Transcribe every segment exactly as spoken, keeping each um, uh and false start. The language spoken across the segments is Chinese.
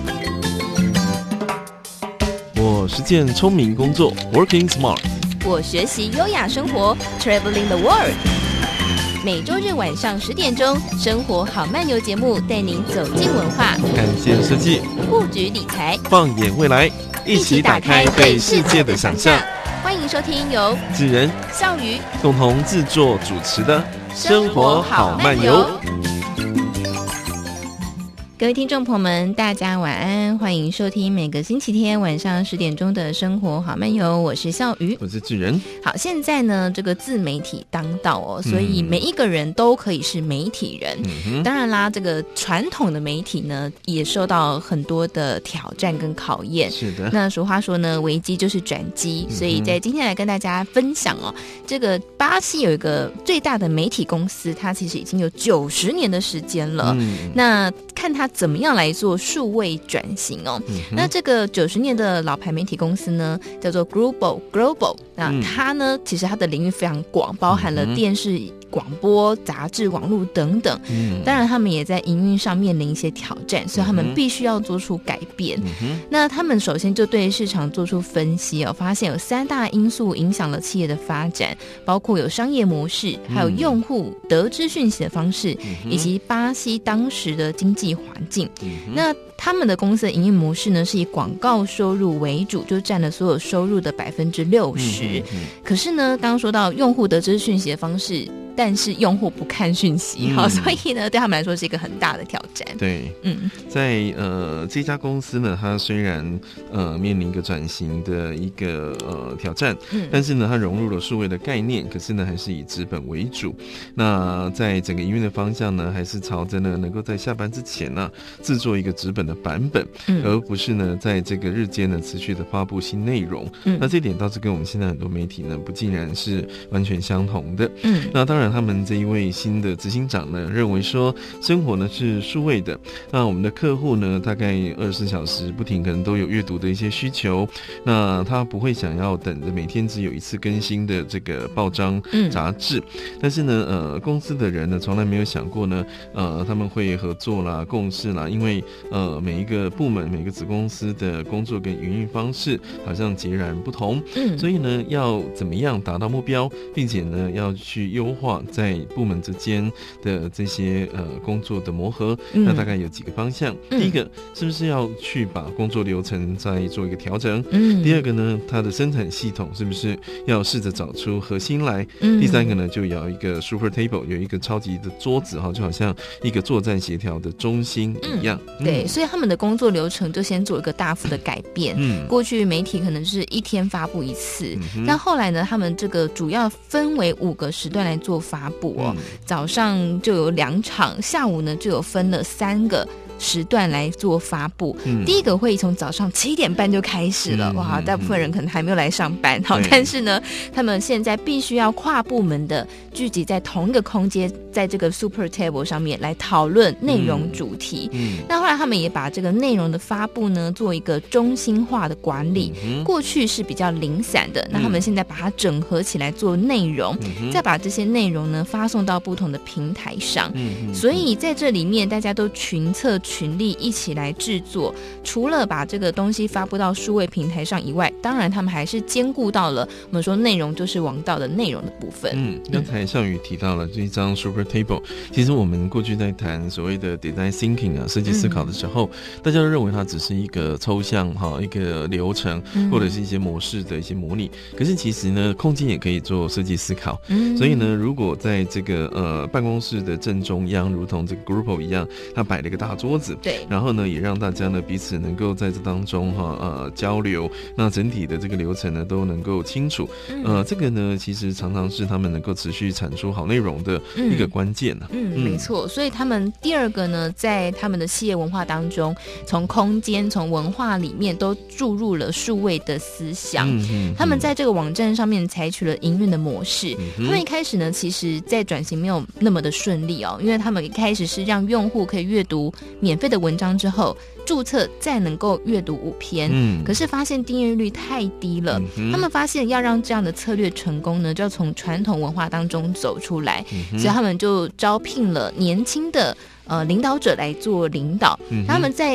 我实践聪明工作 Working Smart， 我学习优雅生活 Traveling the World。每周日晚上十点钟，生活好漫游节目带您走进文化， 看见设计， 布局理财， 放眼未来，一起打开对世界的想象。 欢迎收听由智仁、 笑鱼共同制作主持的《生活好漫游》。 各位听众朋友们，大家晚安，欢迎收听每个星期天晚上十点钟的生活好漫游，我是笑鱼， 我是智仁。 好，现在呢这个自媒体当道哦，所以每一个人都可以是媒体人、嗯、当然啦，这个传统的媒体呢也受到很多的挑战跟考验。 是的， 那俗话说呢，危机就是转机、嗯、所以在今天来跟大家分享哦，这个巴西有一个最大的媒体公司，它其实已经有九十年的时间了、嗯、那看它怎么样来做数位转型哦、嗯、那这个九十年的老牌媒体公司呢叫做 Grupo Global， 那它呢、嗯、其实它的领域非常广，包含了电视、广播、杂志、网络等等、嗯、当然他们也在营运上面临一些挑战，所以他们必须要做出改变、嗯、那他们首先就对市场做出分析哦，发现有三大因素影响了企业的发展，包括有商业模式，还有用户得知讯息的方式、嗯、以及巴西当时的经济环境、嗯、那他们的公司的营运模式呢是以广告收入为主，就占了所有收入的百分之六十。可是呢，刚刚说到用户得知讯息的方式，但是用户不看讯息、嗯、所以呢对他们来说是一个很大的挑战。 对，嗯，在呃这家公司呢，它虽然呃面临一个转型的一个呃挑战、嗯、但是呢它融入了数位的概念，可是呢还是以资本为主。那在整个营运的方向呢，还是朝着呢能够在下班之前呢制作一个纸本的版本、嗯、而不是呢在这个日间呢持续的发布新内容、嗯、那这点倒是跟我们现在很多媒体呢不尽然是完全相同的。嗯，那当然他们这一位新的执行长呢认为说生活呢是数位的，那我们的客户呢大概二十四小时不停可能都有阅读的一些需求，那他不会想要等着每天只有一次更新的这个报章杂志、嗯、但是呢呃公司的人呢从来没有想过呢呃他们会合作啦共事啦，因为呃每一个部门每个子公司的工作跟营运方式好像截然不同、嗯、所以呢要怎么样达到目标，并且呢要去优化在部门之间的这些呃工作的磨合、嗯、那大概有几个方向、嗯、第一个是不是要去把工作流程再做一个调整、嗯、第二个呢它的生产系统是不是要试着找出核心来、嗯、第三个呢就要一个 super table， 有一个超级的桌子，就好像一个作战协调的中心一样、嗯、 对，所以他们的工作流程就先做一个大幅的改变、嗯、过去媒体可能是一天发布一次、嗯、但后来呢他们这个主要分为五个时段来做发布哦、嗯、早上就有两场，下午呢就有分了三个时段来做发布、嗯、第一个会议从早上七点半就开始了、嗯、哇，大部分人可能还没有来上班、嗯、好，但是呢他们现在必须要跨部门的聚集在同一个空间，在这个 super table 上面来讨论内容主题、嗯嗯、那后来他们也把这个内容的发布呢做一个中心化的管理、嗯、过去是比较零散的，那他们现在把它整合起来做内容、嗯、再把这些内容呢发送到不同的平台上、嗯、所以在这里面大家都群策群力一起来制作，除了把这个东西发布到数位平台上以外，当然他们还是兼顾到了我们说内容就是王道的内容的部分。 嗯，刚才笑宇提到了这一张 super table， 其实我们过去在谈所谓的 design thinking 啊，设计思考的时候、嗯、大家都认为它只是一个抽象哈一个流程、嗯、或者是一些模式的一些模拟，可是其实呢空间也可以做设计思考、嗯、所以呢如果在这个呃办公室的正中央，如同这个 Grupo 一样，它摆了一个大桌子， 对， 然后呢也让大家呢彼此能够在这当中哈呃交流，那整体的这个流程呢都能够清楚、嗯、呃这个呢其实常常是他们能够持续产出好内容的一个关键、啊、 嗯, 嗯没错，所以他们第二个呢在他们的企业文化当中，从空间从文化里面都注入了数位的思想、嗯嗯、他们在这个网站上面采取了营运的模式、嗯、他们一开始呢其实在转型没有那么的顺利哦，因为他们一开始是让用户可以阅读免费的文章之后注册再能够阅读五篇、嗯、可是发现订阅率太低了、嗯、他们发现要让这样的策略成功呢，就要从传统文化当中走出来、嗯、所以他们就招聘了年轻的呃领导者来做领导、嗯、他们在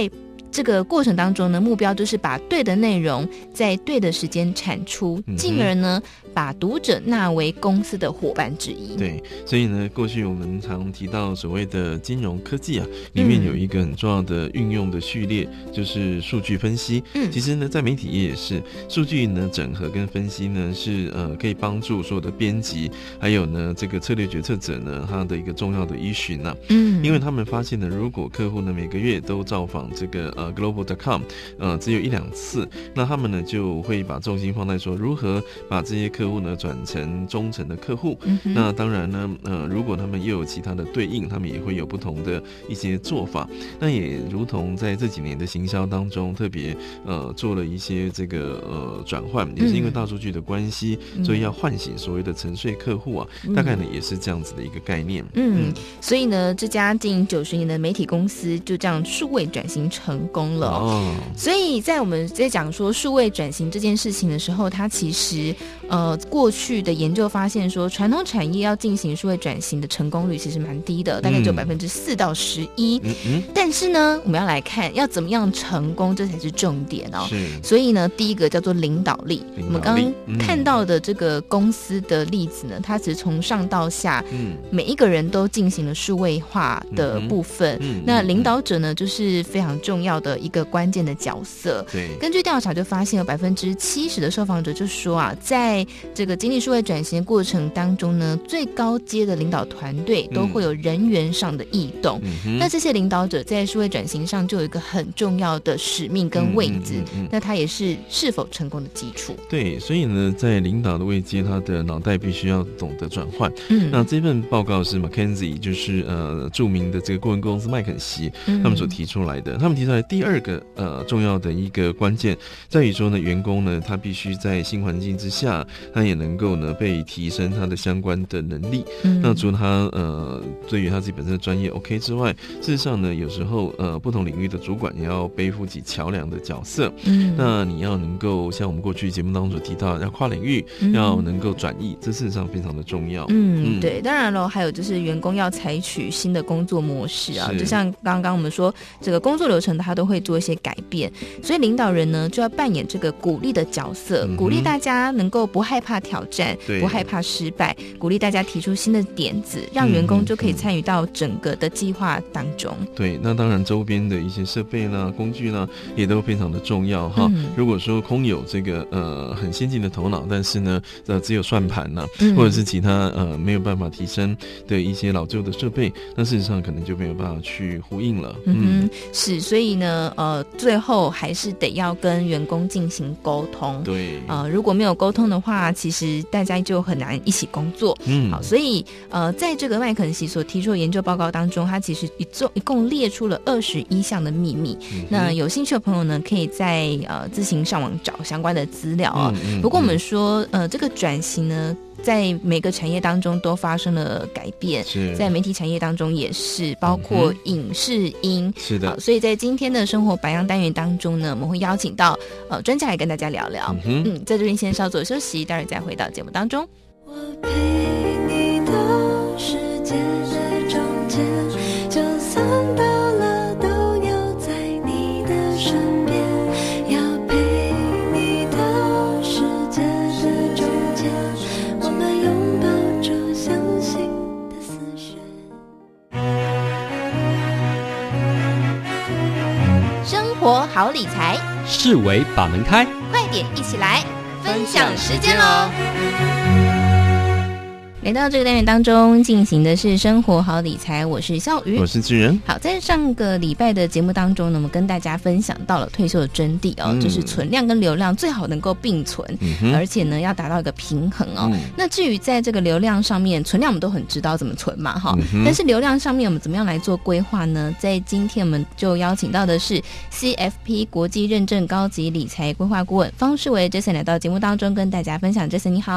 这个过程当中呢，目标就是把对的内容在对的时间产出，进而呢把读者纳为公司的伙伴之一。 对，所以呢，过去我们常提到所谓的金融科技啊，里面有一个很重要的运用的序列，嗯、就是数据分析。嗯，其实呢，在媒体业也是，数据呢整合跟分析呢是呃可以帮助所有的编辑，还有呢这个策略决策者呢他的一个重要的依循啊。嗯，因为他们发现呢，如果客户呢每个月都造访这个呃 global 点 com， 呃只有一两次，那他们呢就会把重心放在说如何把这些客户呢转成忠诚的客户。嗯、那当然呢，呃如果他们又有其他的对应，他们也会有不同的一些做法。那也如同在这几年的行销当中，特别呃做了一些这个呃转换，也是因为大数据的关系，嗯、所以要唤醒所谓的沉睡客户啊，嗯、大概呢也是这样子的一个概念。 嗯，嗯所以呢，这家经营九十年的媒体公司就这样数位转型成功了。哦，所以在我们在讲说数位转型这件事情的时候，它其实呃过去的研究发现说，传统产业要进行数位转型的成功率其实蛮低的，大概只有百分之四到十一。嗯嗯。但是呢，我们要来看要怎么样成功，这才是重点哦。是。所以呢，第一个叫做领导力。领导力我们刚刚看到的这个公司的例子呢，它只是从上到下，嗯，每一个人都进行了数位化的部分。嗯。那领导者呢，就是非常重要的一个关键的角色。对。根据调查就发现，有百分之七十的受访者就说啊，在这个经历数位转型的过程当中呢，最高阶的领导团队都会有人员上的异动。嗯、那这些领导者在数位转型上就有一个很重要的使命跟位置，嗯嗯嗯嗯、那它也是是否成功的基础。对， 所以呢，在领导的位阶，他的脑袋必须要懂得转换。嗯，那这份报告是 McKinsey， 就是呃著名的这个顾问公司麦肯锡他们所提出来的。嗯、他们提出来第二个呃重要的一个关键在于说呢，员工呢他必须在新环境之下，他也能够呢被提升他的相关的能力。嗯、那除了他呃对于他自己本身的专业 OK 之外，事实上呢，有时候呃不同领域的主管也要背负起桥梁的角色。嗯，那你要能够像我们过去节目当中所提到，要跨领域，嗯、要能够转译，这事实上非常的重要。 嗯，嗯对，当然了，还有就是员工要采取新的工作模式啊，就像刚刚我们说，这个工作流程他都会做一些改变，所以领导人呢就要扮演这个鼓励的角色，嗯、鼓励大家能够不害怕挑战，不害怕失败，鼓励大家提出新的点子，让员工就可以参与到整个的计划当中。 嗯、对，那当然周边的一些设备啦、工具啦，也都非常的重要哈。嗯、如果说空有这个呃很先进的头脑，但是呢呃只有算盘呐、啊，嗯、或者是其他呃没有办法提升的一些老旧的设备，那事实上可能就没有办法去呼应了。 嗯, 嗯是，所以呢呃最后还是得要跟员工进行沟通。对，呃如果没有沟通的话，其实大家就很难一起工作。嗯，好，所以呃在这个麦肯锡所提出的研究报告当中，它其实一共一共列出了二十一项的秘密。嗯、那有兴趣的朋友呢，可以在呃自行上网找相关的资料啊。嗯嗯、不过我们说呃这个转型呢，在每个产业当中都发生了改变，在媒体产业当中也是，包括影视音。是的，所以在今天的生活百样单元当中呢，我们会邀请到呃专家来跟大家聊聊。嗯, 嗯，在这边先稍作休息，待会儿再回到节目当中。我陪你到世界的中间，就算到了都要在你的身边，要陪你到世界的中间，我们拥抱着相信的思绪。生活好理财， 视为把门开， 快点一起来分享时间咯。来到这个单元当中进行的是生活好理财，我是笑瑜， 我是志仁。 好，在上个礼拜的节目当中呢，我们跟大家分享到了退休的真谛哦，嗯、就是存量跟流量最好能够并存，嗯、而且呢要达到一个平衡哦。嗯、那至于在这个流量上面，存量我们都很知道怎么存嘛哈，嗯、但是流量上面我们怎么样来做规划呢？在今天我们就邀请到的是 C F P 国际认证高级理财规划顾问方世维 Jason 来到节目当中跟大家分享。Jason 你好。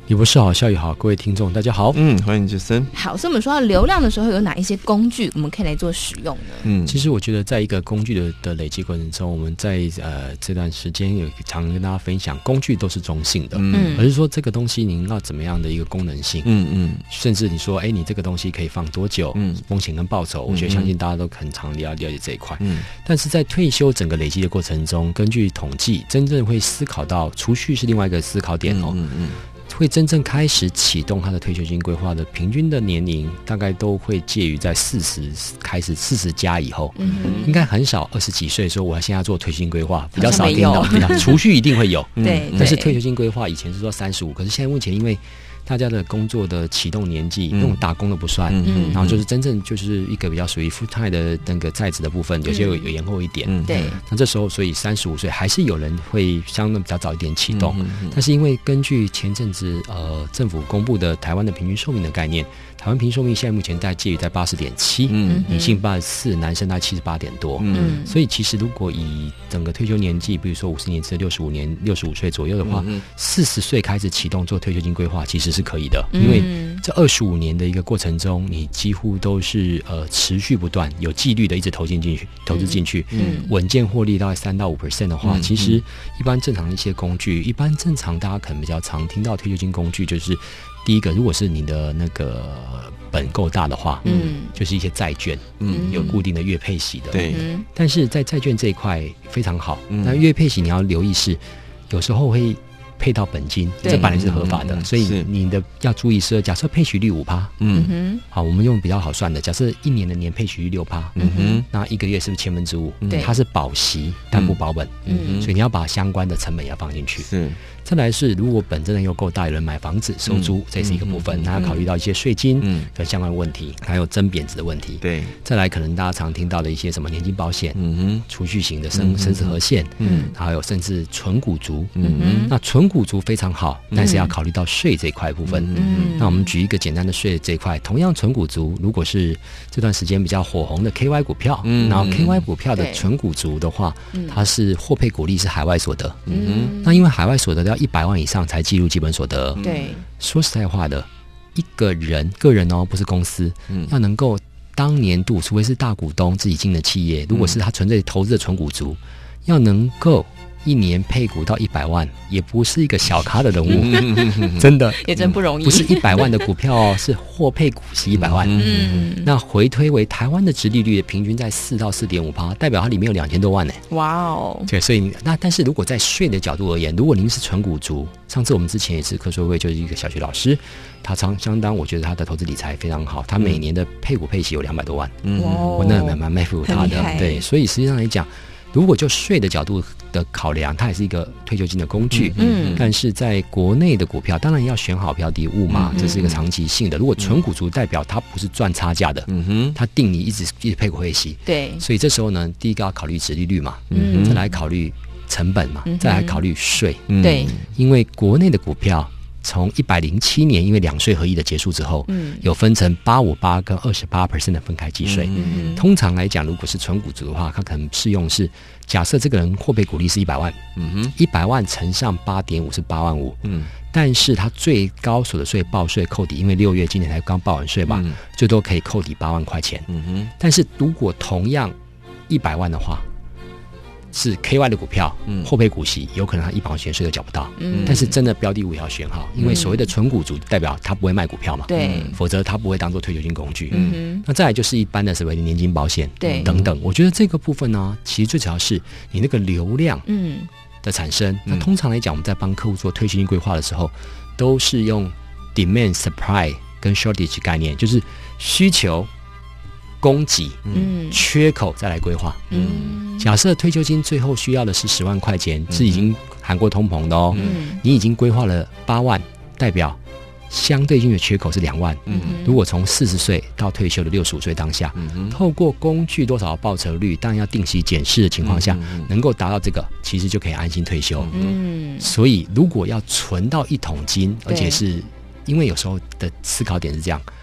李博士好，校友好，各位听众大家好。 嗯，欢迎杰森。 好，所以我们说到流量的时候，有哪一些工具我们可以来做使用呢？ 嗯，其实我觉得在一个工具的的累积过程中，我们在呃这段时间有常跟大家分享，工具都是中性的，嗯，而是说这个东西您要怎么样的一个功能性，嗯嗯，甚至你说，哎，你这个东西可以放多久，嗯，风险跟报酬，我觉得相信大家都很常了解这一块，嗯，但是在退休整个累积的过程中，根据统计，真正会思考到储蓄是另外一个思考点哦，嗯嗯。会真正开始启动他的退休金规划的平均的年龄，大概都会介于在四十开始四十加以后，嗯、应该很少二十几岁说我要现在做退休金规划，比较少听到。储蓄一定会有，对、嗯，但是退休金规划以前是说三十五，可是现在目前因为大家的工作的启动年纪，那种打工的不算，嗯，然后就是真正就是一个比较属于 full time 的那个在职的部分，有些有延后一点，嗯，对。那这时候，所以三十五岁还是有人会相对比较早一点启动，嗯嗯、但是因为根据前阵子呃政府公布的台湾的平均寿命的概念，台湾平均寿命现在目前大概介于在八十点七，嗯，女性八十四，男生大概七十八点多，嗯，所以其实如果以整个退休年纪，比如说五十年至六十五年、六十五岁左右的话，四十岁开始启动做退休金规划，其实是可以的，因为这二十五年的一个过程中，你几乎都是呃持续不断、有纪律的一直投进进去、投资进去，嗯，稳健获利大概三到五 percent 的话，嗯、其实一般正常的一些工具，一般正常大家可能比较常听到退休金工具，就是第一个，如果是你的那个本够大的话，嗯，就是一些债券，嗯，有固定的月配息的，对。但是在债券这一块非常好，那、嗯、月配息你要留意是，有时候会配到本金，这本来是合法的，嗯、所以你的要注意是，假设配息率五趴，嗯哼，好，我们用比较好算的，假设一年的年配息率六趴，嗯哼，那一个月是不是千分之五？对，它是保息但不保本，嗯，所以你要把相关的成本要放进去，是。再来是，如果本真的又够大，有人买房子收租，嗯、这是一个部分。那、嗯、要考虑到一些税金跟相关的问题，还有增贬值的问题。对，再来可能大家常听到的一些什么年金保险、嗯哼，储蓄型的生生死和险，嗯，还有甚至纯股族，嗯哼，那纯股族非常好，但是要考虑到税这一块部分。嗯，那我们举一个简单的税这一块，同样纯股族，如果是这段时间比较火红的 K Y 股票，嗯，然后 K Y 股票的纯股族的话，它是获配股利是海外所得，嗯，那因为海外所得的一百万以上才计入基本所得。对，说实在话的，一个人个人哦，不是公司，嗯、要能够当年度，除非是大股东自己进的企业，如果是他纯粹投资的纯股族，要能够一年配股到一百万，也不是一个小咖的人物，真的也真不容易。 不是一百万的股票哦，是获配股息一百万。嗯，那回推为台湾的殖利率平均在四到四点五趴，代表它里面有两千多万呢。哇哦！对，所以那但是如果在税的角度而言，如果您是纯股族，上次我们之前也是科说会就是一个小学老师，他相相当，我觉得他的投资理财非常好，他每年的配股配息有两百多万，嗯，我那蛮蛮佩服他的。对，所以实际上来讲，如果就税的角度的考量，它也是一个退休金的工具。嗯，但是在国内的股票，当然要选好标的物嘛，嗯、这是一个长期性的。如果纯股族代表它不是赚差价的，嗯哼，它定你一直一直配股配息，对，所以这时候呢，第一个要考虑殖利率嘛，嗯，再来考虑成本嘛，嗯、再来考虑税，对、嗯，因为国内的股票。从一百零七年，因为两税合一的结束之后，嗯，有分成八五八跟二十八 percent 的分开计税。嗯，通常来讲，如果是纯股族的话，它可能适用是假设这个人获配股利是一百万，嗯哼，一百万乘上八点五是八万五，嗯，但是他最高所得税报税扣抵，因为六月今年才刚报完税嘛，嗯、最多可以扣抵八万块钱。嗯哼，但是如果同样一百万的话。是 K Y 的股票，获配股息，有可能他一百万钱税都缴不到。嗯，但是真的标的物也要选好，因为所谓的纯股族代表他不会卖股票嘛，对，否则他不会当做退休金工具。嗯，那再来就是一般的所谓的年金保险，对，等等。我觉得这个部分呢，其实最主要是你那个流量，嗯的产生。那通常来讲，我们在帮客户做退休金规划的时候，都是用 demand supply 跟 shortage 概念，就是需求。供给、嗯、缺口再来规划。嗯，假设退休金最后需要的是十万块钱，嗯、是已经含过通膨的哦。嗯，你已经规划了八万，代表相对性的缺口是两万。嗯，如果从四十岁到退休的六十五岁当下，嗯，透过工具多少报酬率，当然要定期检视的情况下，嗯、能够达到这个，其实就可以安心退休。嗯，所以如果要存到一桶金，而且是因为有时候的思考点是这样。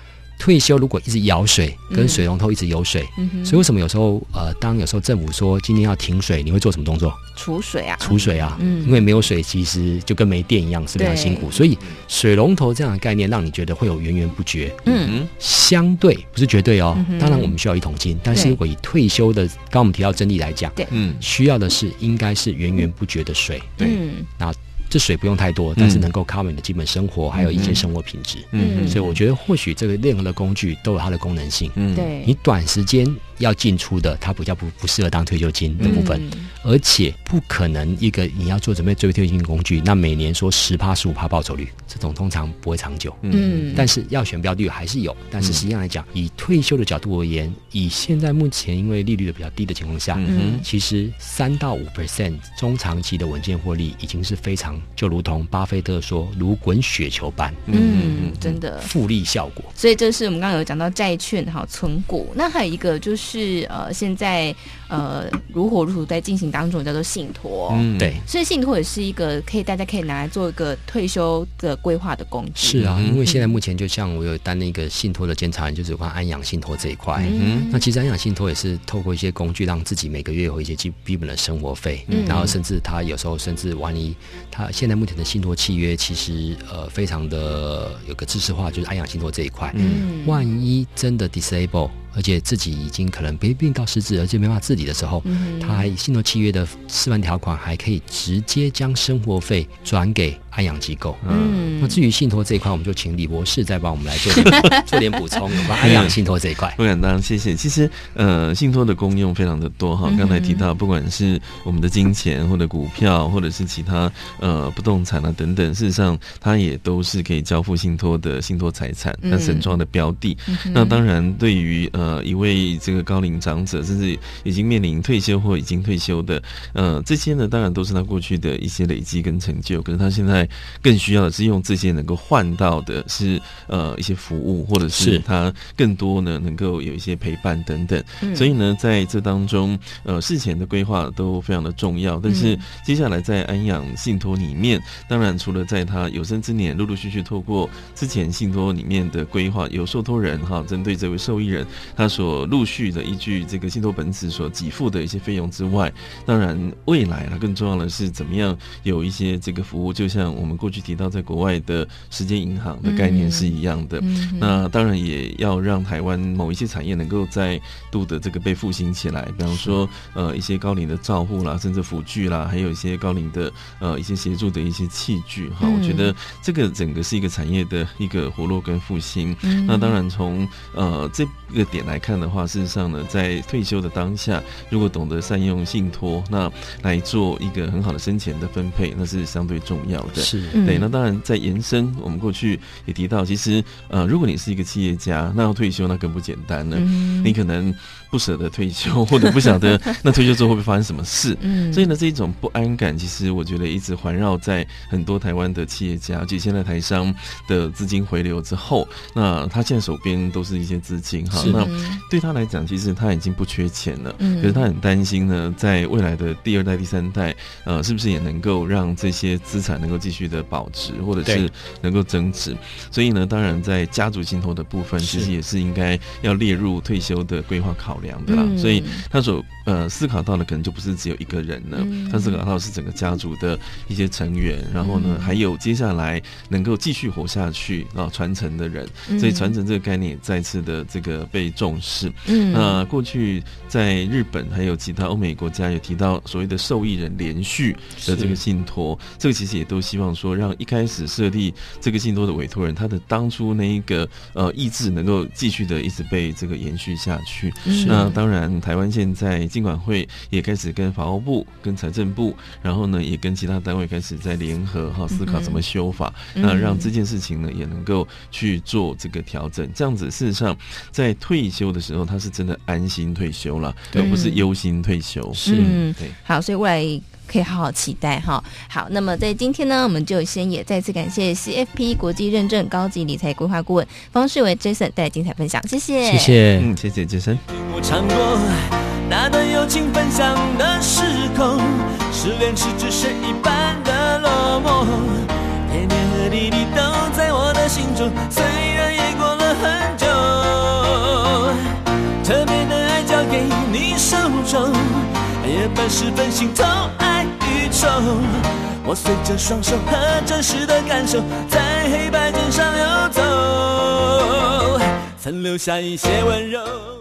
退休如果一直舀水，跟水龙头一直有水，嗯、所以为什么有时候呃，当有时候政府说今天要停水，你会做什么动作？ 储水啊， 储水啊，嗯，因为没有水，其实就跟没电一样，是非常辛苦。所以水龙头这样的概念，让你觉得会有源源不绝。嗯，相对不是绝对哦。嗯、当然我们需要一桶金，但是如果以退休的，刚刚我们提到真理来讲，对，嗯，需要的是应该是源源不绝的水。对，嗯，那。这水不用太多，但是能够 cover 你的基本生活，嗯、还有一些生活品质。嗯，所以我觉得或许这个任何的工具都有它的功能性。嗯，对，你短时间要进出的，它比较不不适合当退休金的部分，嗯、而且不可能一个你要做准备作为退休金工具，那每年说十趴十五趴报酬率，这种通常不会长久。嗯，但是要选标的还是有，但是实际上来讲，以退休的角度而言，以现在目前因为利率的比较低的情况下，嗯、其实三到五 percent 中长期的稳健获利已经是非常。就如同巴菲特说，如滚雪球般， 嗯，真的复利效果。 所以这是我们刚刚有讲到债券哈、存股，那还有一个就是呃，现在呃如火如荼在进行当中，叫做信托。 嗯，对， 所以信托也是一个可以大家可以拿来做一个退休的规划的工具。 是啊，因为现在目前就像我有担任一个信托的监察人，就是有关安养信托这一块。嗯，那其实安养信托也是透过一些工具，让自己每个月有一些基基本的生活费，嗯、然后甚至他有时候甚至万一他现在目前的信托契约其实呃非常的有个知识化，就是安养信托这一块，嗯，万一真的 disable。而且自己已经可能被病到失智，而且没办法自理的时候，嗯、他还信托契约的示范条款还可以直接将生活费转给安养机构。嗯，那至于信托这一块，我们就请李博士再帮我们来做点做点补充，有关安养信托这一块。 不敢当，谢谢。其实呃，信托的功用非常的多哈。刚才提到，不管是我们的金钱或者股票，或者是其他呃不动产啊等等，事实上它也都是可以交付信托的信托财产，它审状的标的。嗯、那当然，对于呃呃，一位这个高龄长者，甚至已经面临退休或已经退休的，呃，这些呢，当然都是他过去的一些累积跟成就。可是他现在更需要的是用这些能够换到的是呃一些服务，或者是他更多呢能够有一些陪伴等等。嗯、所以呢，在这当中，呃，事前的规划都非常的重要。但是接下来在安养信托里面，当然除了在他有生之年陆陆续续透过之前信托里面的规划，有受托人哈，针对这位受益人。他所陆续的依据这个信托本子所给付的一些费用之外，当然未来呢更重要的是怎么样有一些这个服务，就像我们过去提到在国外的时间银行的概念是一样的。嗯、那当然也要让台湾某一些产业能够再度的这个被复兴起来，比方说呃一些高龄的照护啦，甚至辅具啦，还有一些高龄的呃一些协助的一些器具哈。我觉得这个整个是一个产业的一个活络跟复兴。嗯、那当然从呃这个点来看的话，事实上呢，在退休的当下，如果懂得善用信托，那来做一个很好的生前的分配，那是相对重要的。是，对。那当然，在延伸，我们过去也提到，其实呃，如果你是一个企业家，那要退休那更不简单了。嗯、你可能不舍得退休，或者不晓得那退休之后会不会发生什么事。嗯、所以呢，这一种不安感，其实我觉得一直环绕在很多台湾的企业家，及现在台商的资金回流之后，那他现在手边都是一些资金哈。那对他来讲，其实他已经不缺钱了，嗯、可是他很担心呢，在未来的第二代、第三代，呃，是不是也能够让这些资产能够继续的保值，或者是能够增值？所以呢，当然在家族信托的部分，其实也是应该要列入退休的规划考量的啦。嗯、所以他所呃思考到的可能就不是只有一个人了，嗯、他思考到的是整个家族的一些成员，然后呢，嗯、还有接下来能够继续活下去啊传承的人。嗯、所以传承这个概念也再次的这个被重视。嗯，那过去在日本还有其他欧美国家有提到所谓的受益人连续的这个信托，这个其实也都希望说让一开始设立这个信托的委托人，他的当初那一个呃意志能够继续的一直被这个延续下去。那当然，台湾现在金管会也开始跟法务部、跟财政部，然后呢也跟其他单位开始在联合哈思考怎么修法，嗯、那让这件事情呢也能够去做这个调整。这样子，事实上在退休的时候，他是真的安心退休了，而不是忧心退休。 是，嗯，对。好，所以未来可以好好期待哈。好，那么在今天呢，我们就先也再次感谢 C F P 国际认证高级理财规划顾问方世维 Jason 带来精彩分享，谢谢， 谢谢， 嗯，谢谢 Jason。 我唱过那段友情分享的时空，失恋时只是一般的落寞，甜甜和滴滴都在我的心中，虽然也过了很久。 夜半时分心头爱与愁，我随着双手和真实的感受，在黑白键上游走，曾留下一些温柔。